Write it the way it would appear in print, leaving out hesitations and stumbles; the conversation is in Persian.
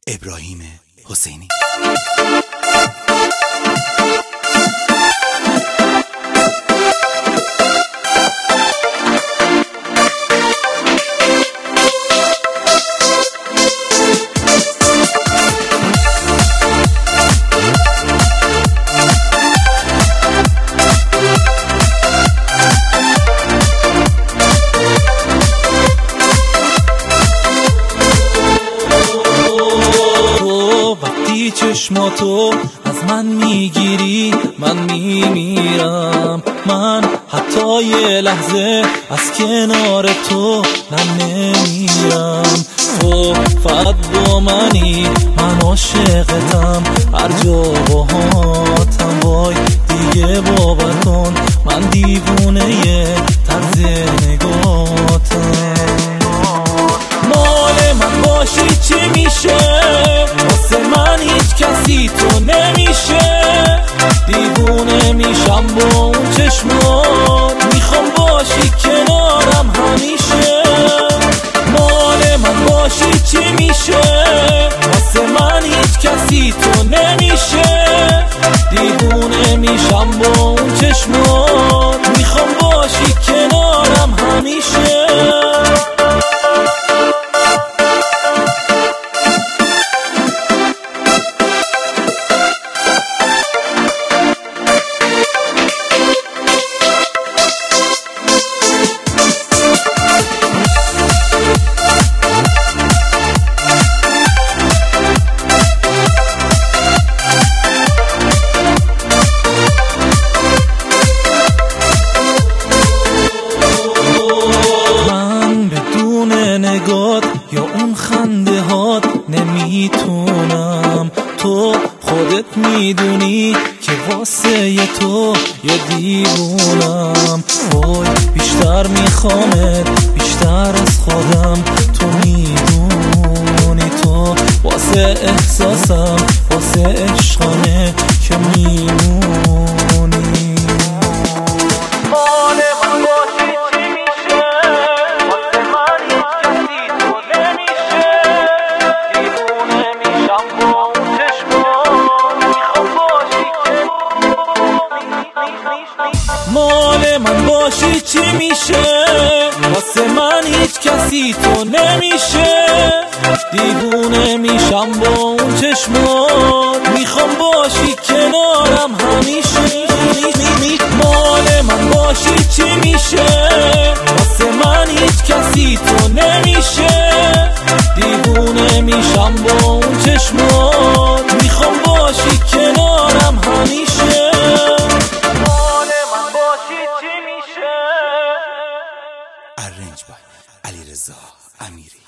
ابراهیم حسینی. چشماتو از من میگیری من میمیرم، من حتی یه لحظه از کنار تو نمیرم. تو فقط با منی، من عاشقتم، هر جا باهاتم. وای دیگه باور کن من دیوونه طرز نگاهتم. مال من باشی چی میشه؟ واسه من هیچ کسی تو نمیشه. دیوونه میشم با اون چشمات، میخوام باشی کنارم همیشه. مال من باشی چی میشه؟ واسه من هیچ کسی تو نمیشه. دیوونه میشم با اون چشمات، میخوام باشی کنارم همیشه. یا اون خنده هات نمیتونم. تو خودت میدونی که واسه تو یه دیوونم. وای بیشتر میخوامت بیشتر از خودم. تو میدونی تو واسه احساسم، واسه عشقانه که میمونی. مال من باشی چی میشه؟ واسه من هیچ کسی تو نمیشه. دیوونه میشم با اون چشمات، میخوام باشی کنارم همیشه. مال من باشی چی میشه؟ واسه من هیچ کسی تو نمیشه. دیوونه میشم با اون چشمات، میخوام باشی کنارم همیشه. ارنج بای علیرضا امیری.